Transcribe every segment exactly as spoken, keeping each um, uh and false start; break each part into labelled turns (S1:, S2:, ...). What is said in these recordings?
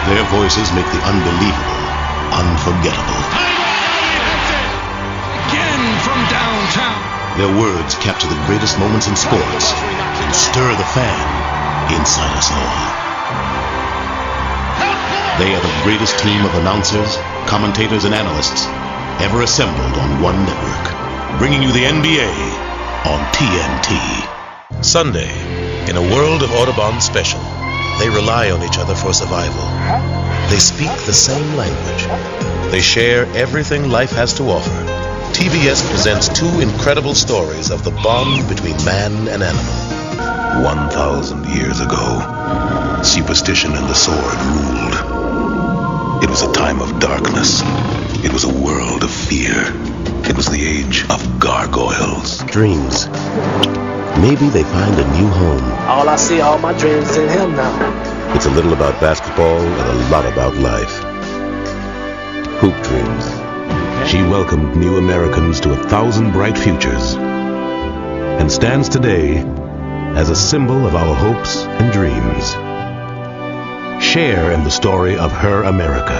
S1: Their voices make the unbelievable unforgettable.
S2: Again from downtown.
S1: Their words capture the greatest moments in sports and stir the fan inside us all. They are the greatest team of announcers, commentators, and analysts ever assembled on one network, bringing you the N B A on T N T.
S3: Sunday, in a world of Audubon special, they rely on each other for survival. They speak the same language. They share everything life has to offer. T B S presents two incredible stories of the bond between man and animal. One thousand years ago, superstition and the sword ruled. It was a time of darkness. It was a world of fear. It was the age of gargoyles.
S1: Dreams. Maybe they find a new home.
S4: All I see, all my dreams is in him now.
S1: It's a little about basketball and a lot about life. Hoop Dreams. She welcomed new Americans to a thousand bright futures and stands today as a symbol of our hopes and dreams. Share in the story of her America.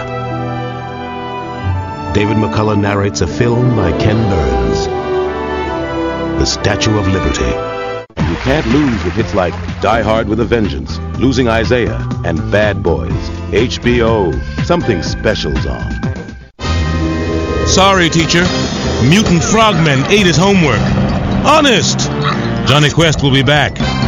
S1: David McCullough narrates a film by Ken Burns, The Statue of Liberty. You can't lose with hits like Die Hard with a Vengeance, Losing Isaiah, and Bad Boys. H B O, something special's on.
S5: Sorry, teacher. Mutant frogmen ate his homework. Honest! Johnny Quest will be back